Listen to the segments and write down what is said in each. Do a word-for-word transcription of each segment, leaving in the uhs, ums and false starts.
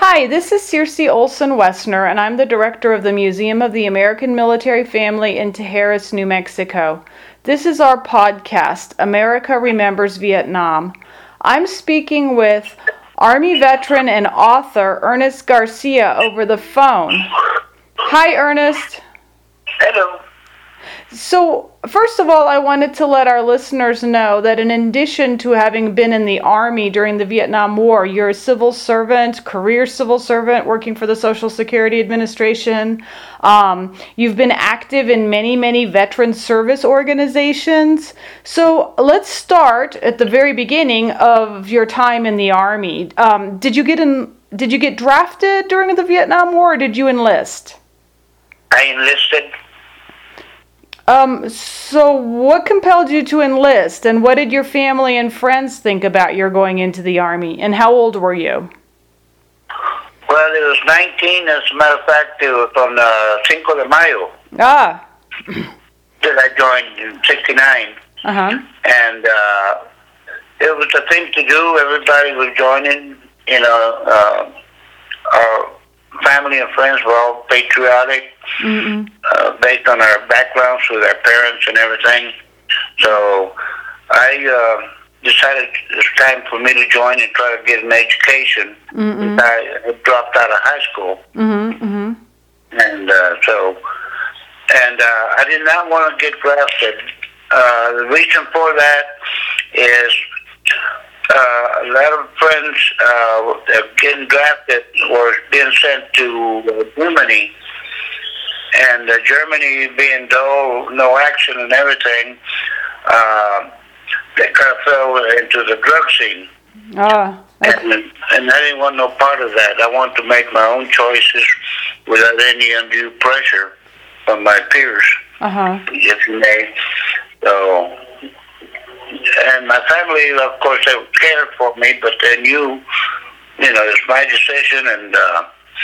Hi, this is Circe Olson-Wessner, and I'm the director of the Museum of the American Military Family in Tijeras, New Mexico. This is our podcast, America Remembers Vietnam. I'm speaking with Army veteran and author Ernest Garcia over the phone. Hi, Ernest. Hello. So, first of all, I wanted to let our listeners know that in addition to having been in the Army during the Vietnam War, you're a civil servant, career civil servant working for the Social Security Administration. Um, you've been active in many, many veteran service organizations. So, let's start at the very beginning of your time in the Army. Um, did you get in? Did you get drafted during the Vietnam War, or did you enlist? I enlisted. Um, so what compelled you to enlist, and what did your family and friends think about your going into the Army, and how old were you? Well, it was nineteen, as a matter of fact, it was on uh, Cinco de Mayo Ah. that I joined in sixty-nine. Uh-huh. And uh, it was a thing to do. Everybody was joining, you know, uh, our family and friends were all patriotic, Mm-mm. uh, based on our backgrounds with our parents and everything. So I uh, decided it's time for me to join and try to get an education. Mm-mm. I had dropped out of high school. Mm-hmm. Mm-hmm. And uh, so, and uh, I did not want to get drafted. Uh, the reason for that is uh, a lot of friends uh, getting drafted were being sent to uh, Germany. And uh, Germany being dull, no action and everything, uh, they kind of fell into the drug scene. Ah. Okay. And, and I didn't want no part of that. I wanted to make my own choices without any undue pressure from my peers, Uh-huh. if you may. So, and my family, of course, they cared for me, but they knew, you know, it's my decision, and, uh,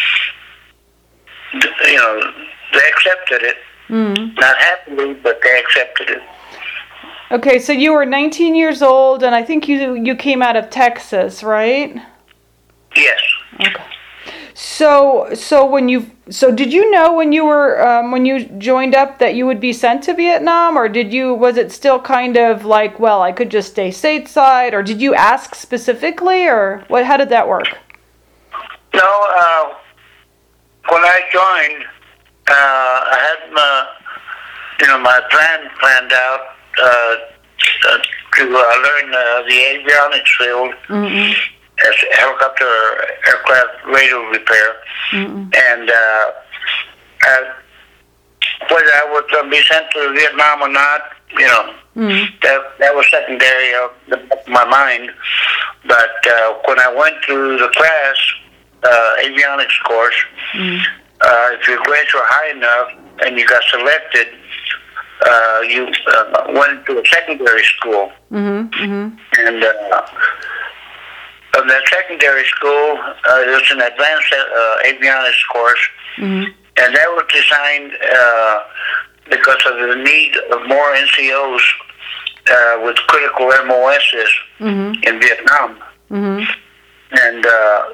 you know, they accepted it. Mm. Not happily, but they accepted it. Okay, so you were nineteen years old, and I think you you came out of Texas, right? Yes. Okay. So so when you so did you know when you were um, when you joined up that you would be sent to Vietnam, or did you was it still kind of like, well, I could just stay stateside, or did you ask specifically, or what? How did that work? No. Uh, when I joined, uh, I had my you know my plan planned out uh, uh, to uh, learn uh, the avionics field. Mm-mm. As helicopter aircraft radio repair. Mm-mm. And uh, uh, whether I was going to be sent to Vietnam or not, you know, Mm. that that was secondary of the, my mind. But uh, when I went through the class, uh, avionics course, Mm. uh, if your grades were high enough and you got selected, uh, you uh, went to a secondary school. Mm-hmm. Mm-hmm. And uh, of that secondary school, uh, it was an advanced uh, avionics course, Mm-hmm. and that was designed uh, because of the need of more N C Os uh, with critical M O Ss Mm-hmm. in Vietnam. Mm-hmm. And uh,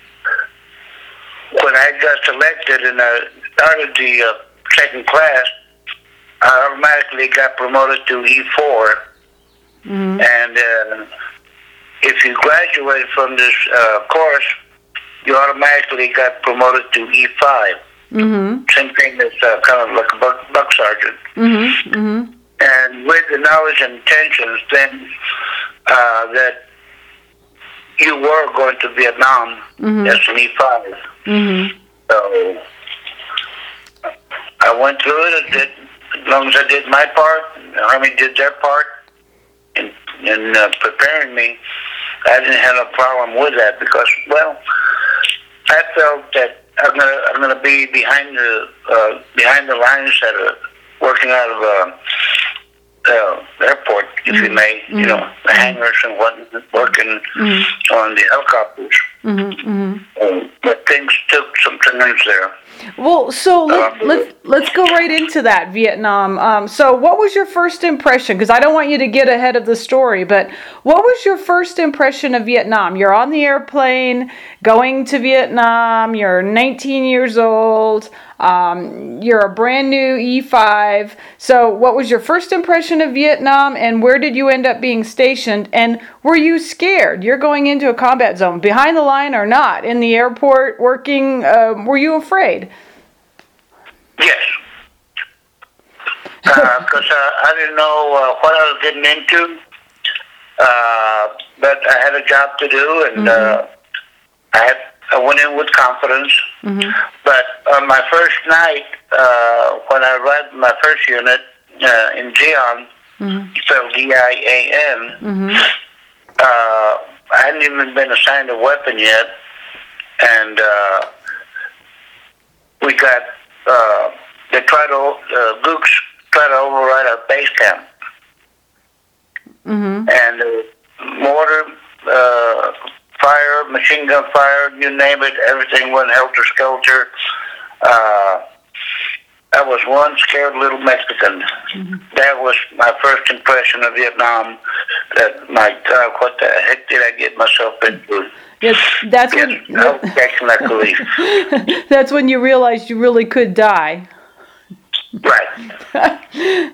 when I got selected and I started the uh, second class, I automatically got promoted to E four. Mm-hmm. And uh, if you graduated from this uh, course, you automatically got promoted to E five. Mm-hmm. Same thing as uh, kind of like a buck, buck sergeant. Mm-hmm. Mm-hmm. And with the knowledge and intentions then uh, that you were going to Vietnam Mm-hmm. as an E five. Mm-hmm. So I went through it. I did, as long as I did my part, the Army did their part in, in uh, preparing me. I didn't have a problem with that because, well, I felt that I'm gonna I'm gonna be behind the uh, behind the lines that are working out of uh, uh, airport, if Mm-hmm. you may, Mm-hmm. you know, the hangars and what working Mm-hmm. on the helicopters. Mm-hmm. Mm-hmm. Um, but things took some turns there. Well, so let, Um, let's let's go right into that Vietnam. Um, so, what was your first impression? Because I don't want you to get ahead of the story, but what was your first impression of Vietnam? You're on the airplane going to Vietnam. You're nineteen years old. Um, you're a brand new E five. So, what was your first impression of Vietnam, and where did you end up being stationed? And were you scared? You're going into a combat zone, behind the line or not, in the airport, working. Uh, were you afraid? Yes. Because uh, uh, I didn't know uh, what I was getting into, uh, but I had a job to do, and mm-hmm. uh, I had I went in with confidence. Mm-hmm. But on my first night, uh, when I arrived in my first unit uh, in Dion, mm-hmm. spelled D I A N, mm-hmm. uh, I hadn't even been assigned a weapon yet, and uh, we got uh, they tried to uh, Gooks tried to override our base camp, mm-hmm. and uh, mortar. Uh, Fire, machine gun fire, you name it, everything went helter-skelter. Uh, I was one scared little Mexican. Mm-hmm. That was my first impression of Vietnam. That, my God, what the heck did I get myself into? Yes, that's yes, when... I was catching that belief. That's when you realized you really could die. Right.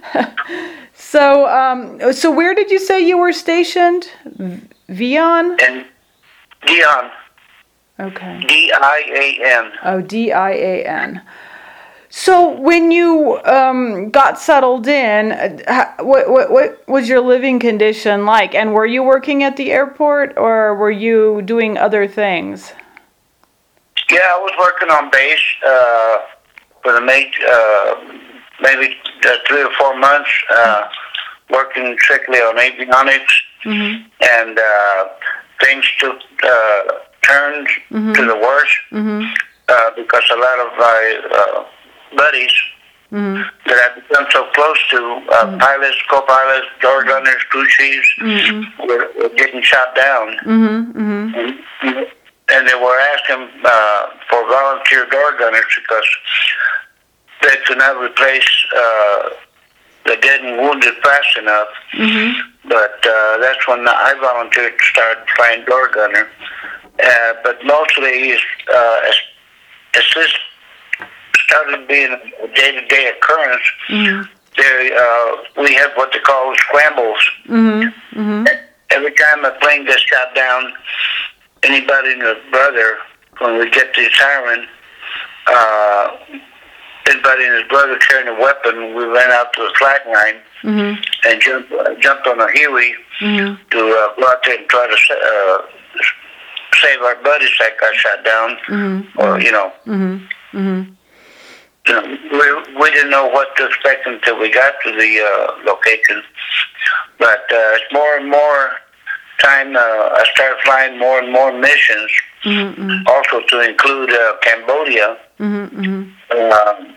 so, um, so where did you say you were stationed? Vion? In Dion. Okay. D I A N. Oh, D I A N. So when you um, got settled in, uh, what, what what was your living condition like? And were you working at the airport, or were you doing other things? Yeah, I was working on base uh, for the mate, uh, maybe uh, three or four months, uh, working strictly on avionics, mm-hmm. and uh, things took uh, turned mm-hmm. to the worst mm-hmm. uh, because a lot of my uh, buddies mm-hmm. that I've become so close to, uh, mm-hmm. pilots, co-pilots, door gunners, crew chiefs, mm-hmm. were, were getting shot down. Mm-hmm. Mm-hmm. And, and they were asking uh, for volunteer door gunners because they could not replace uh, the dead and wounded fast enough. Mm-hmm. But uh, that's when I volunteered to start flying door gunner. Uh, but mostly, uh, as, as this started being a day-to-day occurrence, mm-hmm. there uh, we had what they call scrambles. Mm-hmm. Mm-hmm. Every time a plane gets shot down, anybody and his brother, when we get the siren, uh, anybody and his brother carrying a weapon, we ran out to the slack line mm-hmm. and jumped, uh, jumped on a Huey mm-hmm. to uh, go out there and try to uh, save our buddies that got shot down. Mm-hmm. Or, you know, mm-hmm. Mm-hmm. You know, we, we didn't know what to expect until we got to the uh, location. But uh, it's more and more time, uh, I started flying more and more missions, mm-hmm. also to include uh, Cambodia. Mm-hmm. Um,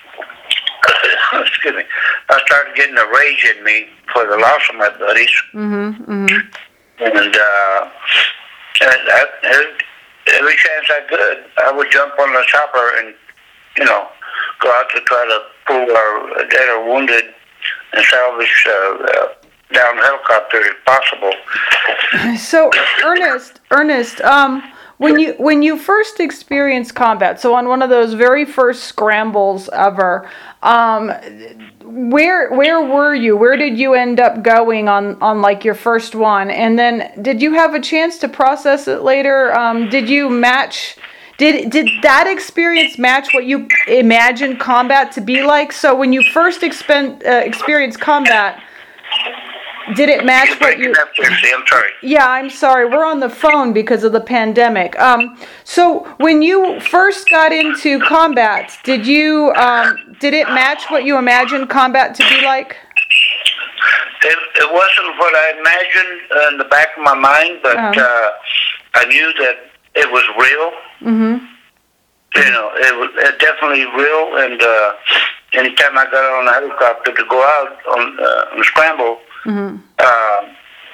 excuse me. I started getting a rage in me for the loss of my buddies. Mm-hmm. Mm-hmm. And, uh, and I, every chance I could, I would jump on the chopper and, you know, go out to try to pull our dead or wounded and salvage uh, uh, down helicopter if possible. So, Ernest, Ernest, um, when you when you first experienced combat, so on one of those very first scrambles ever, um, where where were you? Where did you end up going on, on like your first one? And then did you have a chance to process it later? Um, did you match? Did did that experience match what you imagined combat to be like? So when you first expen, uh, experienced combat, did it match You're what you... Up there, see, I'm sorry. Yeah, I'm sorry. We're on the phone because of the pandemic. Um, so when you first got into combat, did you um, did it match what you imagined combat to be like? It, it wasn't what I imagined in the back of my mind, but uh-huh. uh, I knew that it was real. Mm-hmm. You know, it was it definitely real. And uh, anytime I got on a helicopter to go out on, uh, on a scramble, mm-hmm. uh,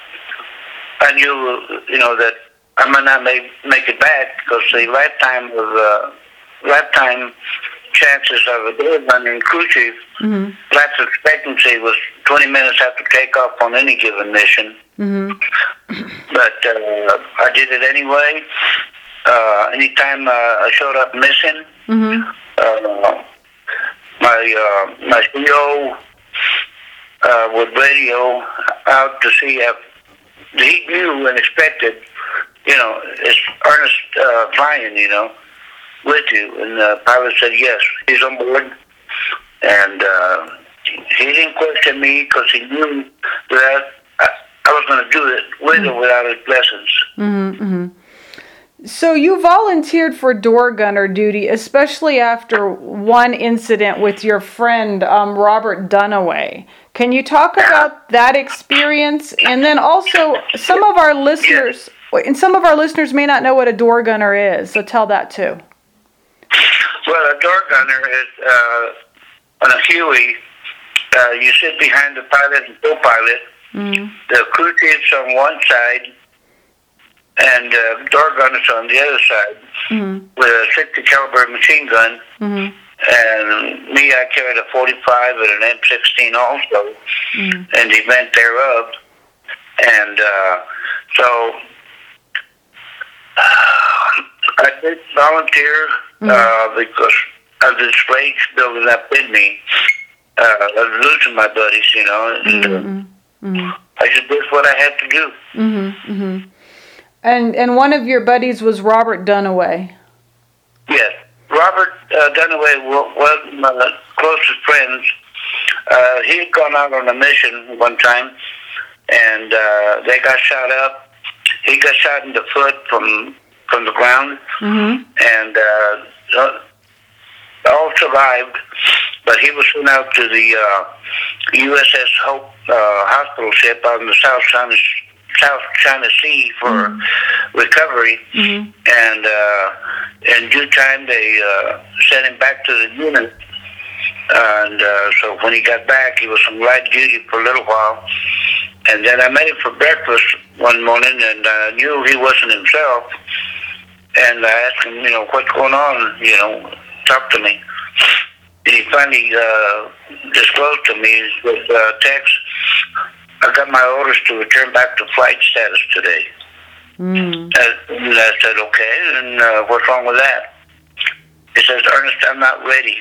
I knew, you know, that I might not make make it back because the lifetime of uh, lifetime chances of a door gun in crew chief, Mm-hmm. life expectancy was twenty minutes after takeoff on any given mission. Mm-hmm. But uh, I did it anyway. Uh, anytime uh, I showed up missing, Mm-hmm. uh, my uh, my C O uh, would radio out to see if he knew and expected, you know, it's Ernest uh, flying, you know, with you. And the pilot said, yes, he's on board. And uh, he didn't question me because he knew that I, I was going to do it with Mm-hmm. or without his blessings. Mm-hmm. So you volunteered for door gunner duty, especially after one incident with your friend um, Robert Dunaway. Can you talk about that experience? And then also, some of our listeners, and some of our listeners may not know what a door gunner is, so tell that too. Well, a door gunner is uh, on a Huey. Uh, you sit behind the pilot and co-pilot. Mm-hmm. The crew chief's on one side, and uh, door gunners on the other side, Mm-hmm. with a sixty caliber machine gun. Mm-hmm. And me, I carried a forty-five and an M sixteen also, Mm-hmm. and the event thereof. And uh, so I did volunteer uh, Mm-hmm. because of this rage building up in me. Uh, I was losing my buddies, you know. And, uh, Mm-hmm. Mm-hmm. I just did what I had to do. Mm-hmm. Mm-hmm. And and one of your buddies was Robert Dunaway. Yes. Robert uh, Dunaway was one of my closest friends. Uh, he had gone out on a mission one time, and uh, they got shot up. He got shot in the foot from from the ground, Mm-hmm. and uh, all survived. But he was sent out to the uh, U S S Hope uh, hospital ship out in the South China, South China Sea for Mm-hmm. recovery. Mm-hmm. And uh, in due time, they uh, sent him back to the unit. And uh, so when he got back, he was on light duty for a little while. And then I met him for breakfast one morning, and I uh, knew he wasn't himself. And I asked him, you know, what's going on? You know, talk to me. And he finally uh, disclosed to me with uh, text, I got my orders to return back to flight status today. Mm. And I said, okay, and uh, what's wrong with that? He says, Ernest, I'm not ready.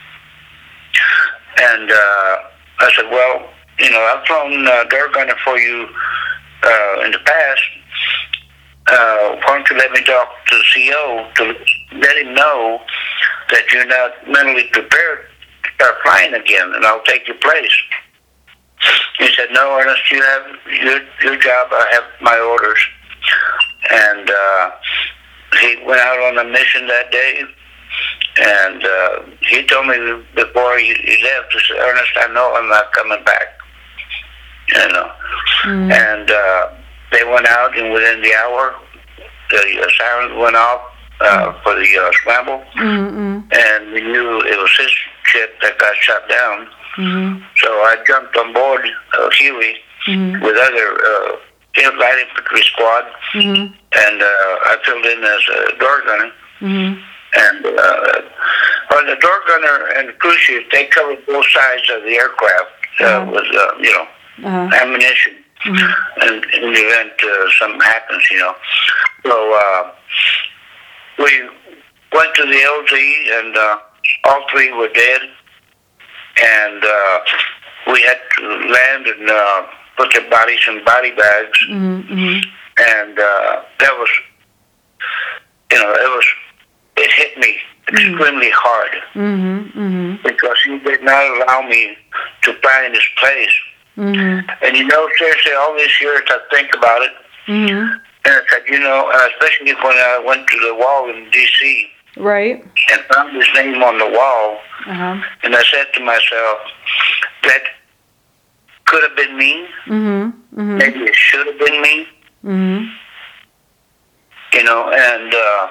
And uh, I said, well, you know, I've flown uh, door gunner for you uh, in the past. Uh, why don't you let me talk to the C O to let him know that you're not mentally prepared to start flying again, and I'll take your place. He said, no, Ernest, you have your, your job. I have my orders. And uh, he went out on a mission that day, and uh, he told me before he, he left, he said, Ernest, I know I'm not coming back. You know. Mm. And uh, they went out, and within the hour, the uh, siren went off uh, for the uh, scramble, Mm-hmm. and we knew it was his ship that got shot down. Mm-hmm. So I jumped on board uh, Huey Mm-hmm. with other uh, light infantry squad, Mm-hmm. and uh, I filled in as a door gunner. Mm-hmm. And uh, on the door gunner and the crew chief, they covered both sides of the aircraft uh, Uh-huh. with, uh, you know, Uh-huh. ammunition. Mm-hmm. And in the event uh, something happens, you know. So uh, we went to the L Z, and uh, all three were dead. And uh, we had to land and uh, put their bodies in body bags. Mm-hmm. And uh, that was, you know, it was, it hit me extremely hard Mm-hmm. Mm-hmm. because he did not allow me to find this place. Mm-hmm. And you know, seriously, all these years I think about it, Mm-hmm. and I said, you know, uh, especially when I went to the wall in D C Right. and found his name on the wall, Uh-huh. and I said to myself, that could have been me. Mm-hmm. Mm-hmm. Maybe it should have been me. Mm-hmm. You know, and uh,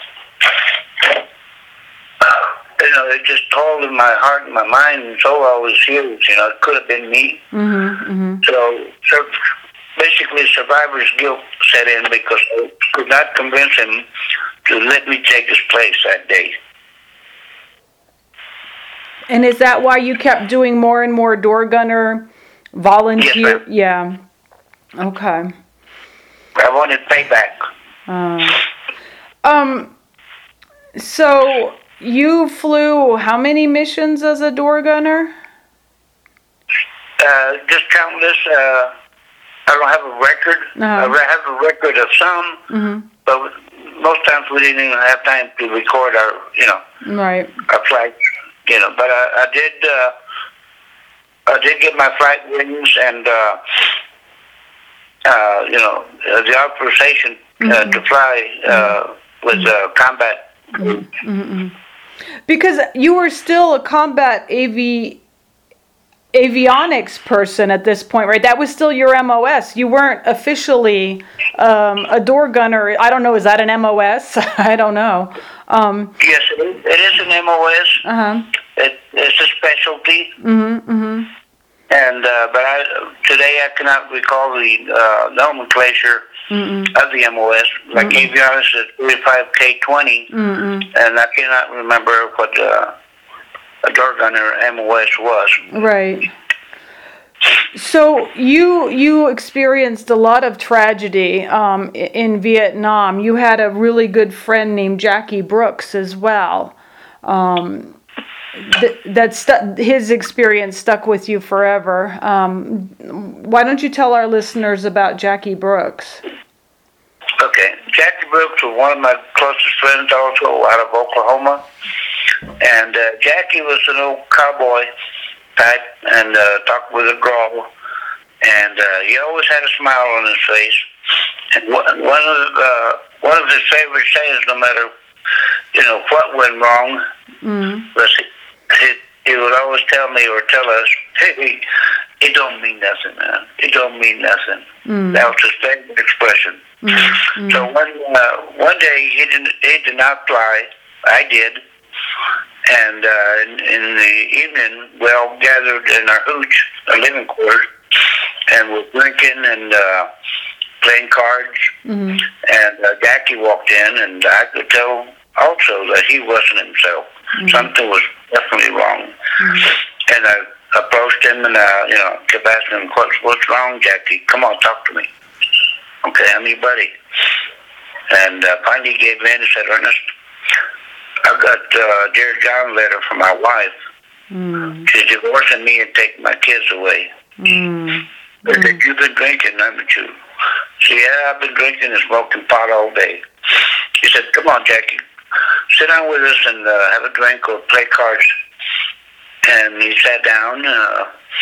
you know, it just told in my heart and my mind and soul all these years. You know, it could have been me. Mm-hmm. Mm-hmm. So, so basically, survivor's guilt set in because I could not convince him to let me take his place that day. And is that why you kept doing more and more door gunner volunteer? Yes, yeah. Okay. I wanted payback. Uh, um. So you flew how many missions as a door gunner? Uh, just countless. Uh, I don't have a record. Uh-huh. I have a record of some, Mm-hmm. but most times we didn't even have time to record our, you know, Right. our flights. You know, but I, I did. Uh, I did get my flight wings and, uh, uh, you know, uh, the authorization uh, Mm-hmm. to fly uh, with uh, combat. Mm-hmm. Mm-hmm. Because you were still a combat A V avionics person at this point, right? That was still your M O S. You weren't officially um, a door gunner. I don't know. Is that an M O S? I don't know. Um, Yes, it is, it is an M O S. uh-huh. It, it's a specialty. Mm-hmm. Mm-hmm. And uh, but I, today I cannot recall the uh, nomenclature Mm-mm. of the M O S. Like Mm-mm. avionics is thirty-five K twenty, Mm-mm. and I cannot remember what uh, a door gunner M O S was. Right. So you you experienced a lot of tragedy um, i- in Vietnam. You had a really good friend named Jackie Brooks as well. Um, th- that stu- his experience stuck with you forever. Um, why don't you tell our listeners about Jackie Brooks? Okay, Jackie Brooks was one of my closest friends, also out of Oklahoma, and uh, Jackie was an old cowboy type, and uh, talked with a drawl, and uh, he always had a smile on his face. And one one of uh, one of his favorite sayings, no matter you know what went wrong, Mm. was he, he, he would always tell me or tell us, "Hey, it don't mean nothing, man. It don't mean nothing." Mm. That was his favorite expression. Mm. Mm. So one uh, one day he did he did not fly. I did, and uh, in, in the evening we all gathered in our hooch, our living quarters, and we're drinking and uh, playing cards. Mm. And uh, Jackie walked in, and I could tell also that he wasn't himself. Mm. Something was definitely wrong. Mm. And I approached him and uh, you know kept asking him, "What's what's wrong, Jackie? Come on, talk to me." "Okay, I'm your buddy." And uh, finally he gave in and said, "Ernest, I got uh, Dear John letter from my wife. Mm. She's divorcing me and taking my kids away." Mm. I said, "You've been drinking, haven't you?" She said, "Yeah, I've been drinking and smoking pot all day." He said, "Come on, Jackie, sit down with us and uh, have a drink or play cards." And he sat down. Uh,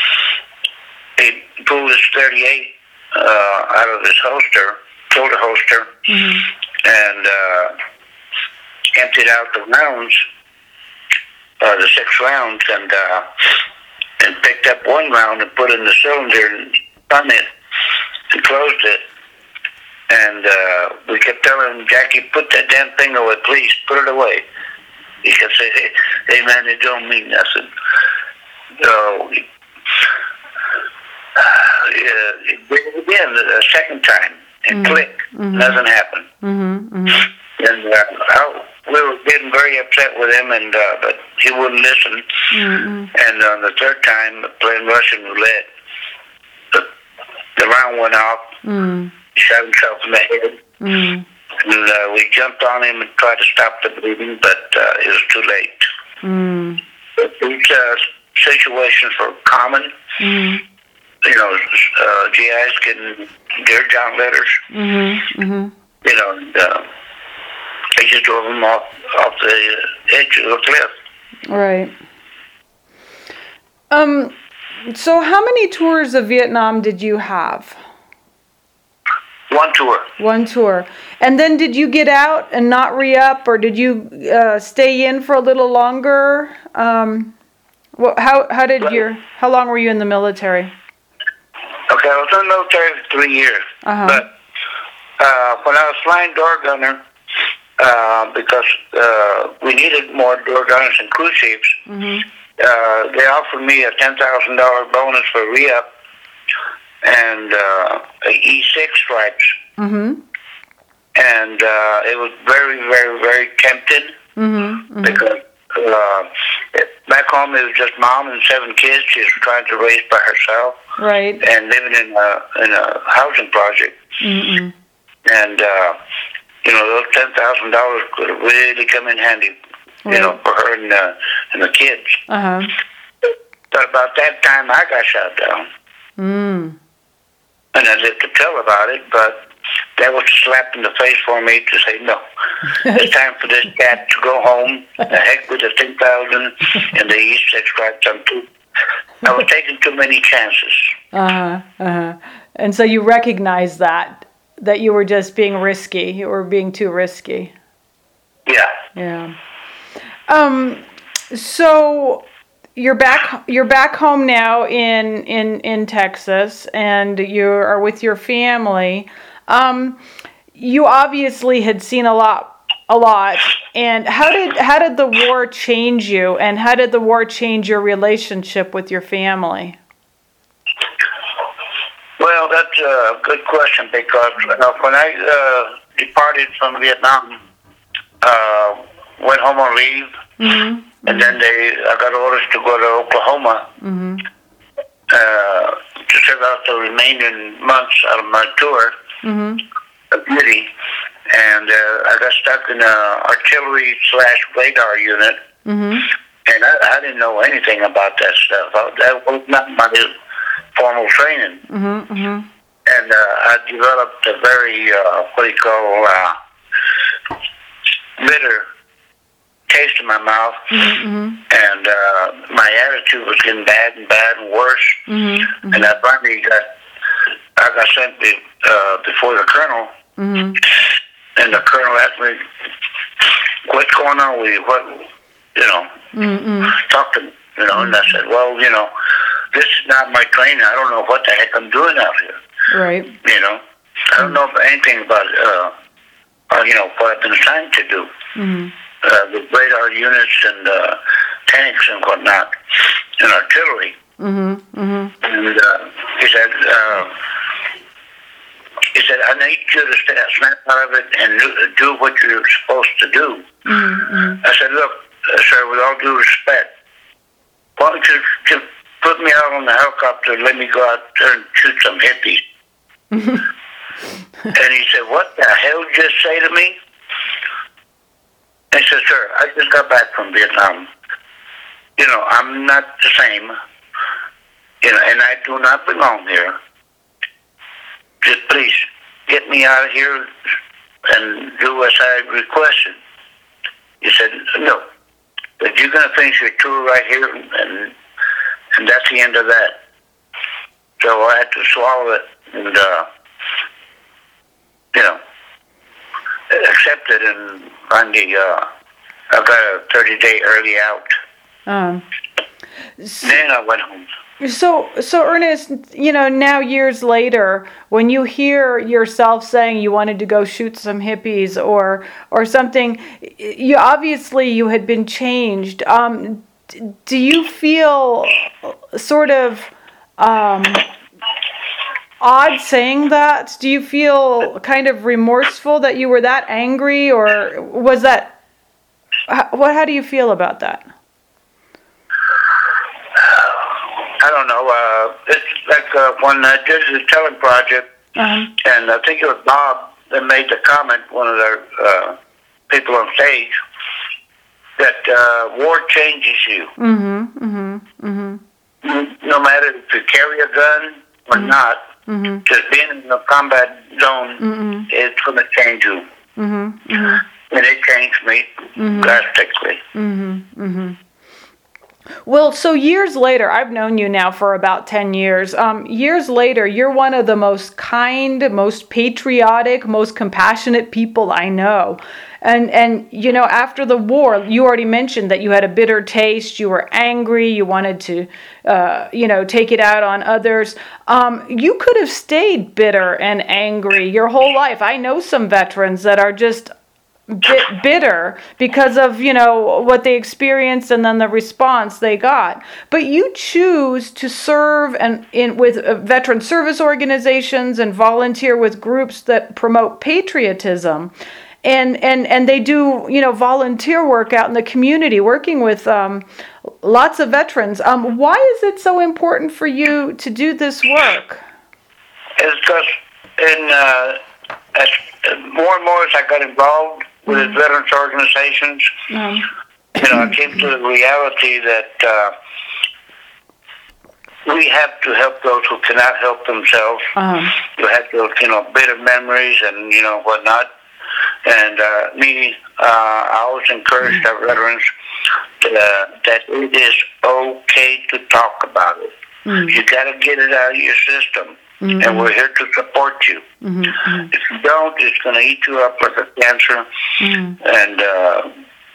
he pulled his thirty-eight uh, out of his holster, shoulder holster, Mm. and uh, emptied out the rounds, uh, the six rounds, and uh, and picked up one round and put it in the cylinder and spun it and closed it. And uh, we kept telling him, "Jackie, put that damn thing away, please, put it away." He kept saying, "Hey, hey man, it don't mean nothing." So, uh, yeah, it did it again the second time, and Mhm. click, Mhm. nothing happened. Mm-hmm. Mm-hmm. And uh, I, we were getting very upset with him, and uh, but he wouldn't listen. Mm-hmm. And on the third time, playing Russian roulette, the, the round went off. Mm. He shot himself in the head. Mm. And uh, we jumped on him and tried to stop the bleeding, but uh, it was too late. Mm. But these uh, situations were common. Mm. You know, uh, G Is getting Dear John letters. Mm-hmm. Mm-hmm. You know, and, uh, they just drove him off off the edge of the cliff. Right. Um. So, how many tours of Vietnam did you have? One tour. One tour. And then did you get out and not re-up, or did you uh, stay in for a little longer? Um, what, how how did your how long were you in the military? Okay, I was in the military for three years. Uh-huh. But uh, when I was flying door gunner, uh, because uh, we needed more door gunners and crew chiefs, Mm-hmm. uh, they offered me a ten thousand dollar bonus for re-up and uh, a E six stripes. Mm-hmm. And uh, it was very, very, very tempting Mm-hmm. Mm-hmm. because uh, back home it was just mom and seven kids. She was trying to raise by herself, right, and living in a in a housing project. Mm-mm. And uh, you know, those ten thousand dollars could have really come in handy, you right. know, for her and uh, and the kids. Uh huh. But about that time, I got shot down. Mm. And I lived to tell about it, but that was a slap in the face for me to say, no, it's time for this cat to go home. The heck with the ten thousand and the East Six Stripes. I'm too, I was taking too many chances. Uh-huh, uh-huh. And so you recognize that, that you were just being risky. You were being too risky. Yeah. Yeah. Um, so... You're back. You're back home now in, in, in Texas, and you are with your family. Um, you obviously had seen a lot, a lot. And how did how did the war change you? And how did the war change your relationship with your family? Well, that's a good question because uh, when I uh, departed from Vietnam, uh, went home on leave. Mm-hmm. And then they, I got orders to go to Oklahoma Mm-hmm. uh, to serve out the remaining months out of my tour Mm-hmm. of duty. And uh, I got stuck in a artillery slash radar unit. Mm-hmm. And I, I didn't know anything about that stuff. I, that was not my formal training. Mm-hmm. Mm-hmm. And uh, I developed a very, uh, what do you call, uh, bitter taste in my mouth, Mm-hmm. and uh, my attitude was getting bad and bad and worse. Mm-hmm. And I finally got, I got sent be, uh, before the colonel, Mm-hmm. and the colonel asked me, "What's going on with you? What, you know, Mm-hmm. talk to me, you know?" And I said, "Well, you know, this is not my training. I don't know what the heck I'm doing out here. Right. You know, I don't know anything about, uh, uh, you know, what I've been assigned to do." Mm-hmm. Uh, the radar units and uh, tanks and whatnot, and artillery. Mm-hmm. Mm-hmm. And uh, he said, uh, he said, "I need you to stay, snap out of it and do, do what you're supposed to do." Mm-hmm. I said, "Look, uh, sir, with all due respect, why don't you just put me out on the helicopter and let me go out there and shoot some hippies?" And he said, "What the hell did you just say to me?" I said, "Sir, I just got back from Vietnam. You know, I'm not the same. You know, and I do not belong here. Just please get me out of here and do as I requested." He said, "No, but you're going to finish your tour right here, and and that's the end of that." So I had to swallow it and, uh, you know, accept it, and finally uh, I got a thirty-day early out. Um, so, Then I went home. so, so Ernest, you know, now years later, when you hear yourself saying you wanted to go shoot some hippies or or something, you obviously you had been changed. Um, do you feel sort of um, odd saying that? Do you feel kind of remorseful that you were that angry, or was that, what, how do you feel about that? I don't know. Uh, it's like uh, when I did the Telling Project, Uh-huh. and I think it was Bob that made the comment, one of the uh, people on stage, that uh, war changes you. Mm-hmm, mm-hmm, mm-hmm. No matter if you carry a gun or Mm-hmm. not, Mm-hmm. just being in a combat zone, Mm-hmm. it's going to change you. Mm-hmm. Mm-hmm. And it changed me Mm-hmm. drastically. Mm-hmm. Mm-hmm. Well, so years later, I've known you now for about ten years. Um, years later, you're one of the most kind, most patriotic, most compassionate people I know. And, and you know, after the war, you already mentioned that you had a bitter taste, you were angry, you wanted to, uh, you know, take it out on others. Um, you could have stayed bitter and angry your whole life. I know some veterans that are just bit bitter because of, you know, what they experienced and then the response they got. But you choose to serve and in with uh, veteran service organizations and volunteer with groups that promote patriotism. and and and they do, you know, volunteer work out in the community, working with um, lots of veterans. Um, why is it so important for you to do this work? It's because in uh, as more and more as I got involved with mm-hmm. veterans organizations, mm-hmm. you know, I came to the reality that uh, we have to help those who cannot help themselves. Uh-huh. You have those, you know, bitter memories and, you know, whatnot. And uh, me, uh, I always encourage mm-hmm. our veterans to, uh, that it is okay to talk about it. Mm-hmm. You got to get it out of your system. Mm-hmm. And we're here to support you. Mm-hmm. If you don't, it's going to eat you up like a cancer. Mm-hmm. And uh,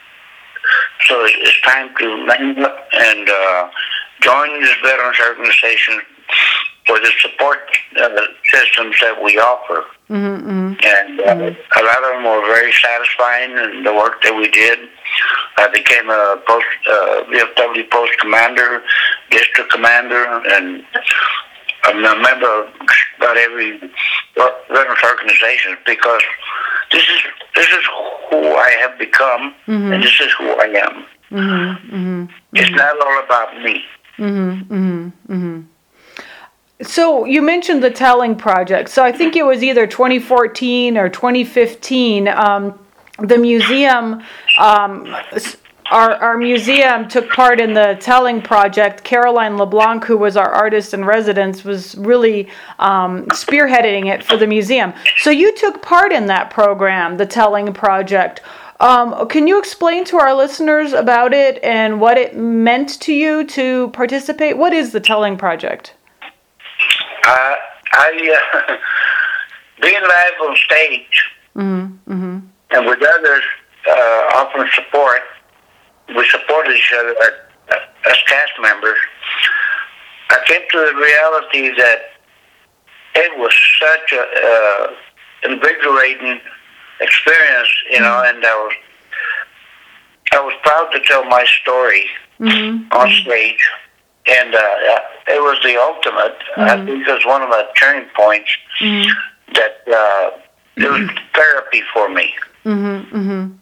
so it's time to man up and uh, join this veterans organization for the support uh, systems that we offer. Mm-hmm. And uh, mm-hmm. a lot of them were very satisfying in the work that we did. I became a post uh, V F W post commander, district commander, and I'm a member of about every veterans organization because this is this is who I have become, mm-hmm. and this is who I am. Mm-hmm. Mm-hmm. It's not all about me. Mm-hmm. Mm-hmm. Mm-hmm. So you mentioned the Telling Project. So I think it was either twenty fourteen or twenty fifteen. Um, the museum. Um, Our, our museum took part in the Telling Project. Caroline LeBlanc, who was our artist in residence, was really um, spearheading it for the museum. So you took part in that program, the Telling Project. Um, can you explain to our listeners about it and what it meant to you to participate? What is the Telling Project? Uh, I, uh, being live on stage mm-hmm. Mm-hmm. and with others uh, offering support, we supported each other as cast members. I came to the reality that it was such a uh, invigorating experience, you know, mm-hmm. and I was I was proud to tell my story mm-hmm. on stage, and uh, it was the ultimate. Mm-hmm. I think it was one of my turning points mm-hmm. that uh, it was mm-hmm. therapy for me. Mm-hmm. Mm-hmm.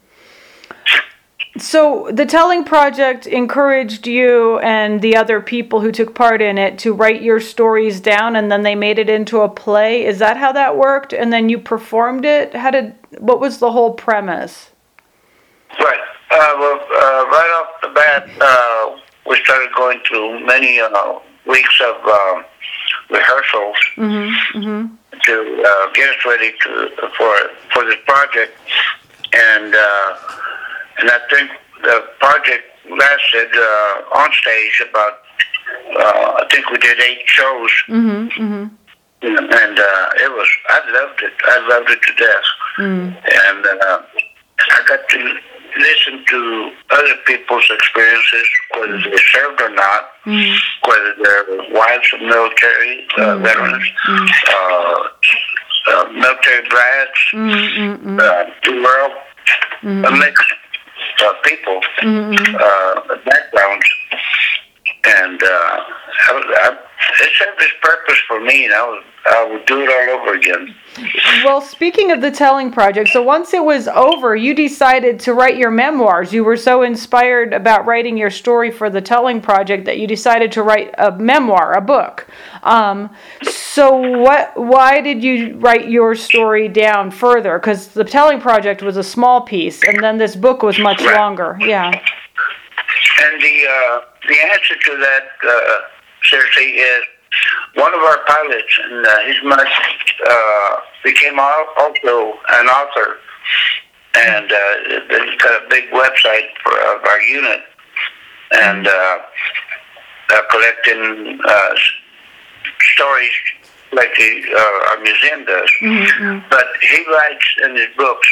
So the Telling Project encouraged you and the other people who took part in it to write your stories down, and then they made it into a play. Is that how that worked? And then you performed it? How did? What was the whole premise? Right. Uh, well, uh, right off the bat, uh, we started going through many uh, weeks of uh, rehearsals mm-hmm. Mm-hmm. to uh, get us ready to for for this project, and. Uh, And I think the project lasted uh, on stage about, uh, I think we did eight shows. Mm-hmm, mm-hmm. And uh, it was, I loved it. I loved it to death. Mm. And uh, I got to listen to other people's experiences, whether they served or not, mm. whether they're wives of military uh, mm. veterans, mm. Uh, uh, military brads, mm-hmm. uh, the world, mm. a mix. Uh, people, mm-hmm. uh, backgrounds, and uh, I, I, it served its purpose for me, and I would, I would do it all over again. Well, speaking of the Telling Project, so once it was over, you decided to write your memoirs. You were so inspired about writing your story for the Telling Project that you decided to write a memoir, a book. Um, so what? Why did you write your story down further? Because the Telling Project was a small piece, and then this book was much right. longer. Yeah. And the uh, the answer to that, uh, seriously, is one of our pilots, and uh, his much uh, became also an author, and uh, he's got a big website for uh, our unit, and uh, uh, collecting uh, stories like the, uh, our museum does. Mm-hmm. But he writes in his books,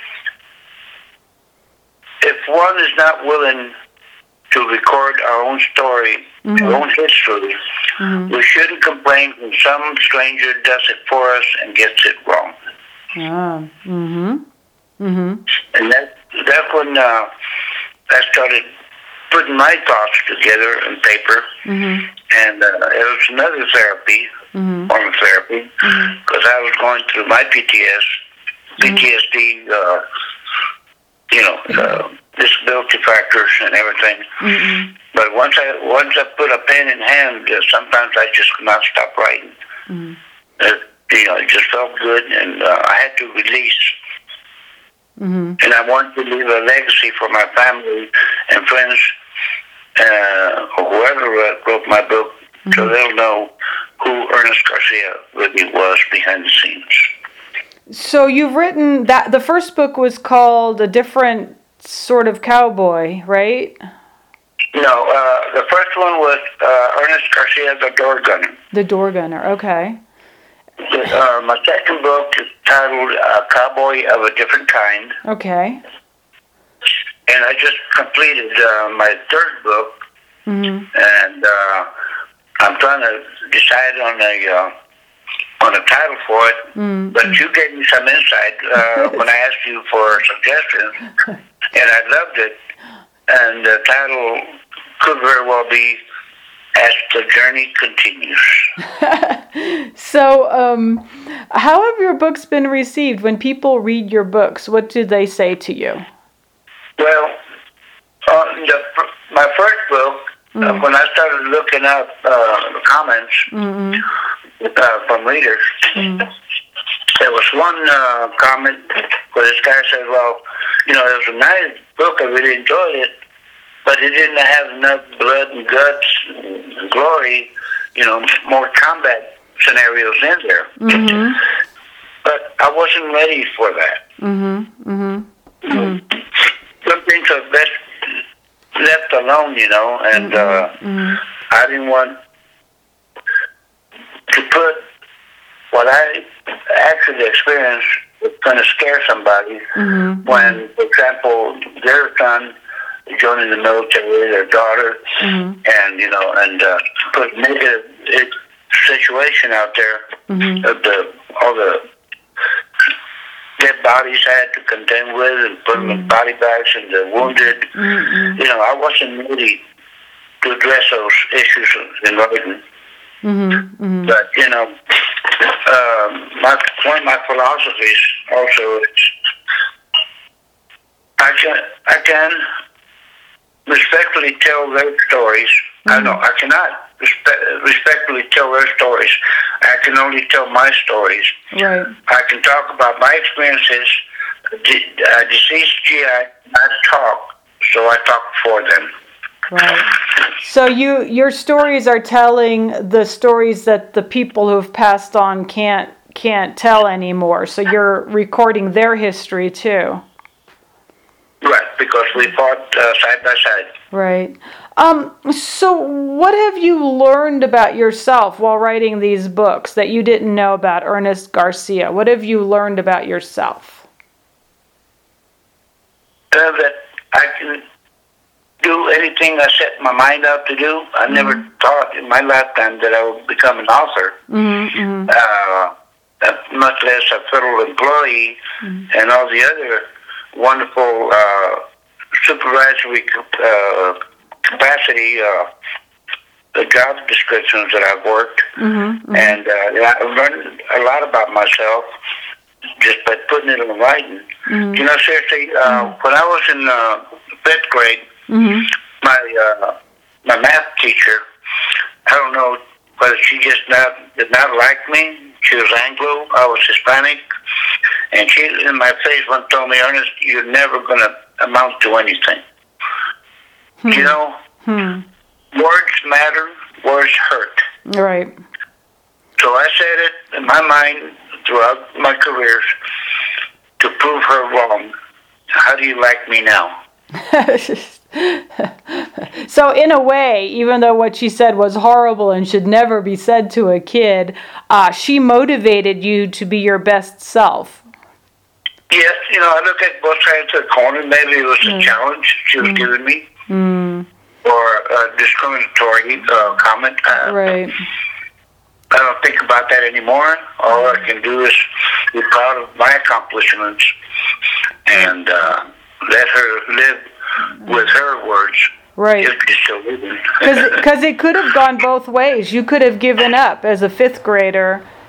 if one is not willing to record our own story, mm-hmm. our own history, mm-hmm. we shouldn't complain when some stranger does it for us and gets it wrong. Ah, mm-hmm. Mm-hmm. And that, that's when uh, I started putting my thoughts together in paper, mm-hmm. and uh, it was another therapy, mm-hmm. form of therapy, because mm-hmm. I was going through my P T S P T S D, uh, you know, uh, disability factors and everything. Mm-hmm. But once I once I put a pen in hand, uh, sometimes I just could not stop writing. Mm-hmm. Uh, you know, it just felt good, and uh, I had to release. Mm-hmm. And I wanted to leave a legacy for my family and friends, uh, or whoever wrote my book, mm-hmm. so they'll know who Ernest Garcia really was behind the scenes. So you've written that the first book was called A Different Sort of Cowboy, right? No, uh, the first one was uh, Ernest Garcia, The Door Gunner. The Door Gunner, okay. Uh, my second book is titled uh, Cowboy of a Different Kind. Okay. And I just completed uh, my third book, mm-hmm. and uh, I'm trying to decide on a uh, on a title for it. Mm-hmm. But you gave me some insight uh, when I asked you for suggestions, and I loved it. And the title could very well be As the Journey Continues. So, um, how have your books been received? When people read your books, what do they say to you? Well, on the, my first book, mm-hmm. uh, when I started looking up uh, the comments mm-hmm. uh, from readers, mm-hmm. there was one uh, comment where this guy said, well, you know, it was a nice book, I really enjoyed it, but it didn't have enough blood and guts and glory, you know, more combat scenarios in there. Mm-hmm. But I wasn't ready for that. Mm-hmm. Mm-hmm. Mm-hmm. Some things are best left alone, you know, and uh, mm-hmm. I didn't want to put what I actually experienced was going to scare somebody mm-hmm. when, for example, their son joining the military, their daughter, mm-hmm. and, you know, and uh, put a negative situation out there mm-hmm. of the, all the dead bodies I had to contend with and put them mm-hmm. in body bags and the wounded. Mm-hmm. You know, I wasn't ready to address those issues in writing. Mm-hmm. Mm-hmm. But, you know, uh, my, one of my philosophies also is I can, I can respectfully tell their stories. Mm-hmm. I know I cannot respect, respectfully tell their stories. I can only tell my stories. Right. I can talk about my experiences. De- uh, deceased G I not talk, so I talk for them. Right. So you, your stories are telling the stories that the people who have passed on can't can't tell anymore. So you're recording their history too. Right, because we fought uh, side by side. Right. Um, so what have you learned about yourself while writing these books that you didn't know about Ernest Garcia? What have you learned about yourself? Uh, that I can do anything I set my mind out to do. I mm-hmm. never thought in my lifetime that I would become an author, mm-hmm. uh, much less a federal employee, mm-hmm. and all the other wonderful uh, supervisory uh, capacity uh, the job descriptions that I've worked. Mm-hmm. And uh, I've learned a lot about myself just by putting it in writing. Mm-hmm. You know, seriously, uh, mm-hmm. when I was in uh, fifth grade, mm-hmm. my uh, my math teacher, I don't know whether she just not did not like me. She was Anglo, I was Hispanic, and she in my face once told me, Ernest, you're never going to amount to anything. Hmm. You know, hmm. words matter, words hurt. Right. So I said it in my mind throughout my careers to prove her wrong. How do you like me now? So in a way, even though what she said was horrible and should never be said to a kid, uh, she motivated you to be your best self. Yes, you know, I look at both sides of the corner. Maybe it was mm. a challenge she was mm. giving me, mm. or a discriminatory uh, comment. Uh, right. I don't think about that anymore. All I can do is be proud of my accomplishments and uh, let her live with her words. Right. Because it could have gone both ways. You could have given up as a fifth grader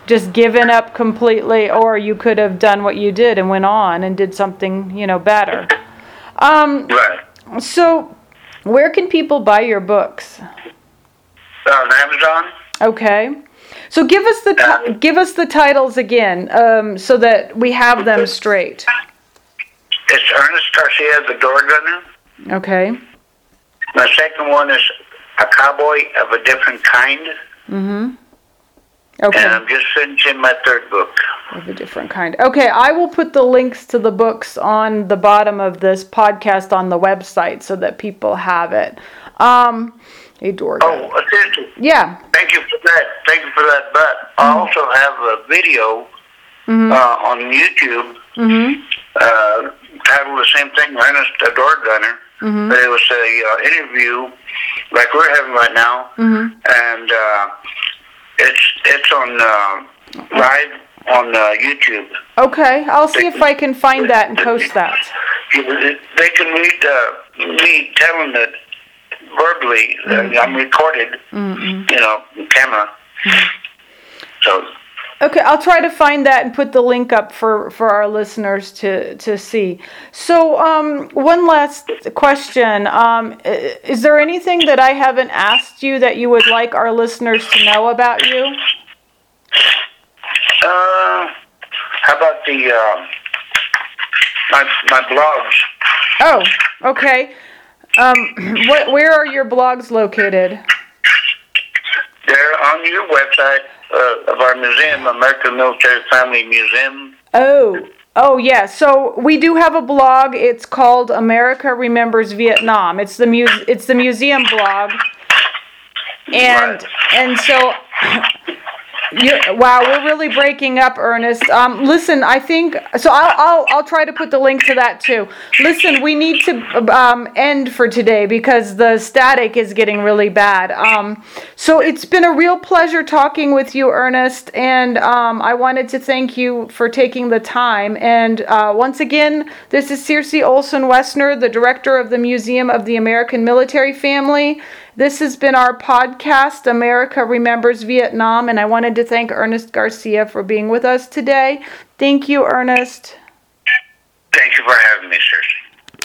just given up completely, or you could have done what you did and went on and did something, you know, better. Um, Right. so, where can people buy your books? On Amazon. Okay. So give us the ti- give us the titles again, um, so that we have them straight. It's Ernest Garcia, the Door Gunner. Okay. My second one is A Cowboy of a Different Kind. Mm-hmm. Okay. And I'm just finishing my third book. Of a different kind. Okay, I will put the links to the books on the bottom of this podcast on the website so that people have it. Um, a door gunner. Oh, seriously. Yeah. Thank you for that. Thank you for that. But I also have a video Mm-hmm. uh, on YouTube Mm-hmm. uh, titled the same thing, Ernest the Door Gunner. Mm-hmm. But it was a uh, interview like we're having right now, Mm-hmm. and uh, it's it's on uh, live on uh, YouTube. Okay, I'll see if I can find that and post that. They can read uh, me telling it verbally. Mm-hmm. Uh, I'm recorded, Mm-hmm. you know, camera. So. Okay, I'll try to find that and put the link up for, for our listeners to, to see. So, um, one last question. Um, i- is there anything that I haven't asked you that you would like our listeners to know about you? Uh, how about the uh, my my blogs? Oh, okay. Um, what, where are your blogs located? They're on your website uh, of our museum, American Military Family Museum. Oh, oh yeah. So we do have a blog. It's called America Remembers Vietnam. It's the mu- It's the museum blog, and Right. and so. You, wow, we're really breaking up, Ernest. Um, listen, I think so. I'll, I'll I'll try to put the link to that too. Listen, we need to um, end for today because the static is getting really bad. Um, so it's been a real pleasure talking with you, Ernest, and um, I wanted to thank you for taking the time. And uh, once again, this is Circe Olson Wessner, the director of the Museum of the American Military Family. This has been our podcast, America Remembers Vietnam, and I wanted to thank Ernest Garcia for being with us today. Thank you, Ernest. Thank you for having me, sir.